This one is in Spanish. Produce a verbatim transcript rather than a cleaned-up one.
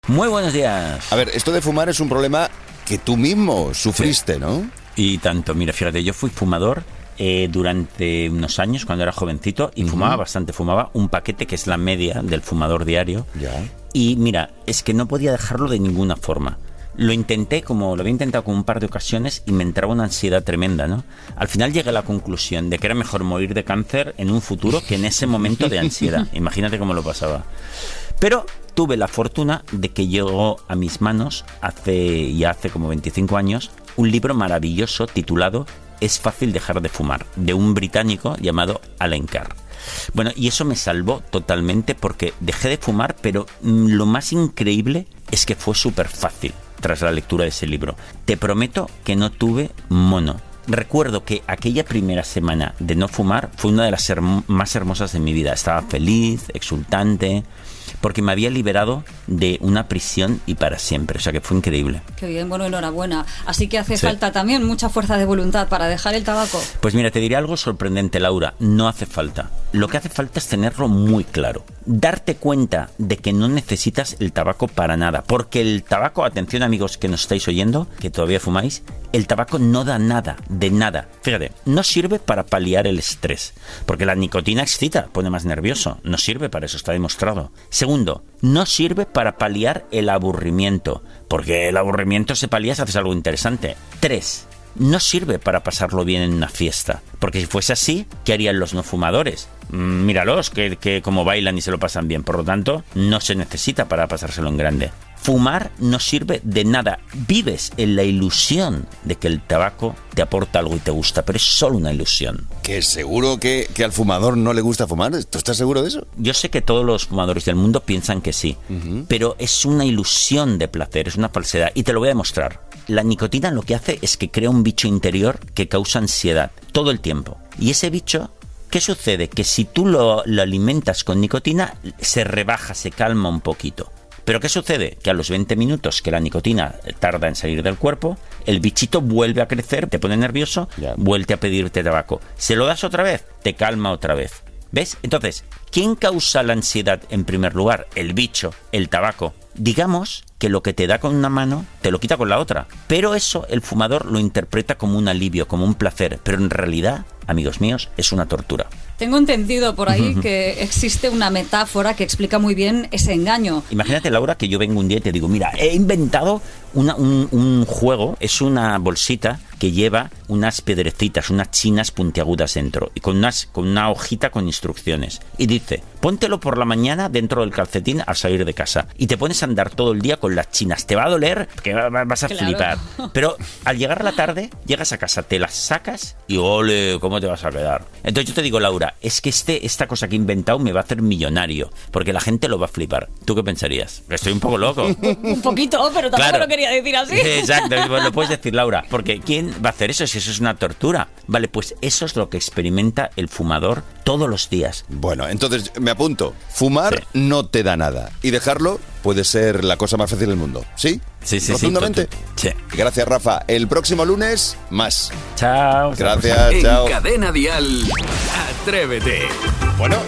Muy buenos días. A ver, esto de fumar es un problema que tú mismo sufriste, sí. ¿no? Y tanto, mira, fíjate, yo fui fumador eh, durante unos años cuando era jovencito y uh-huh. fumaba bastante, fumaba un paquete que es la media del fumador diario. Ya. Y mira, es que no podía dejarlo de ninguna forma. Lo intenté, como lo había intentado con un par de ocasiones y me entraba una ansiedad tremenda, ¿no? Al final llegué a la conclusión de que era mejor morir de cáncer en un futuro que en ese momento de ansiedad. Imagínate cómo lo pasaba. Pero tuve la fortuna de que llegó a mis manos hace ya hace como veinticinco años un libro maravilloso titulado Es fácil dejar de fumar, de un británico llamado Alan Carr. Bueno, y eso me salvó totalmente porque dejé de fumar, pero mmm, lo más increíble es que fue súper fácil tras la lectura de ese libro. Te prometo que no tuve mono. Recuerdo que aquella primera semana de no fumar fue una de las herm- más hermosas de mi vida. Estaba feliz, exultante, porque me había liberado de una prisión y para siempre. O sea que fue increíble. Qué bien, bueno, enhorabuena. Así que hace sí. falta también mucha fuerza de voluntad para dejar el tabaco. Pues mira, te diré algo sorprendente, Laura. No hace falta. Lo que hace falta es tenerlo muy claro. Darte cuenta de que no necesitas el tabaco para nada. Porque el tabaco, atención amigos que nos estáis oyendo, que todavía fumáis, el tabaco no da nada, de nada. Fíjate, no sirve para paliar el estrés. Porque la nicotina excita, pone más nervioso. No sirve para eso, está demostrado. Segundo, no sirve para paliar el aburrimiento. Porque el aburrimiento se palía si haces algo interesante. Tres, no sirve para pasarlo bien en una fiesta. Porque si fuese así, ¿qué harían los no fumadores? Mm, míralos, que, que como bailan y se lo pasan bien. Por lo tanto, no se necesita para pasárselo en grande. Fumar no sirve de nada. Vives en la ilusión de que el tabaco te aporta algo y te gusta, pero es solo una ilusión. ¿Que seguro que, que al fumador no le gusta fumar? ¿Tú estás seguro de eso? Yo sé que todos los fumadores del mundo piensan que sí, uh-huh. pero es una ilusión de placer, es una falsedad. Y te lo voy a demostrar. La nicotina lo que hace es que crea un bicho interior que causa ansiedad todo el tiempo. Y ese bicho, ¿qué sucede? Que si tú lo, lo alimentas con nicotina, se rebaja, se calma un poquito. ¿Pero qué sucede? Que a los veinte minutos que la nicotina tarda en salir del cuerpo, el bichito vuelve a crecer, te pone nervioso, yeah. vuelve a pedirte tabaco. Se lo das otra vez, te calma otra vez. ¿Ves? Entonces, ¿quién causa la ansiedad en primer lugar? El bicho, el tabaco. Digamos que lo que te da con una mano, te lo quita con la otra. Pero eso el fumador lo interpreta como un alivio, como un placer. Pero en realidad, amigos míos, es una tortura. Tengo entendido por ahí que existe una metáfora que explica muy bien ese engaño. Imagínate, Laura, que yo vengo un día y te digo, mira, he inventado una, un, un juego, es una bolsita que lleva unas piedrecitas, unas chinas puntiagudas dentro, y con, unas, con una hojita con instrucciones. Y dice, póntelo por la mañana dentro del calcetín al salir de casa. Y te pones a andar todo el día con las chinas. Te va a doler, que vas a claro. flipar. Pero al llegar a la tarde, llegas a casa, te las sacas y ole, ¿cómo te vas a quedar? Entonces yo te digo, Laura, es que este, esta cosa que he inventado me va a hacer millonario, porque la gente lo va a flipar. ¿Tú qué pensarías? Estoy un poco loco. Un poquito, pero tampoco claro. lo quería decir así. Exacto, lo puedes decir, Laura, porque ¿quién va a hacer eso si eso es una tortura? Vale, pues eso es lo que experimenta el fumador todos los días. Bueno, entonces me apunto. Fumar sí. no te da nada. Y dejarlo puede ser la cosa más fácil del mundo. ¿Sí? Sí, sí, ¿Profundamente? sí. sí. Gracias, Rafa. El próximo lunes, más. Chao. Gracias, en chao. Cadena Dial, Atrévete. Bueno,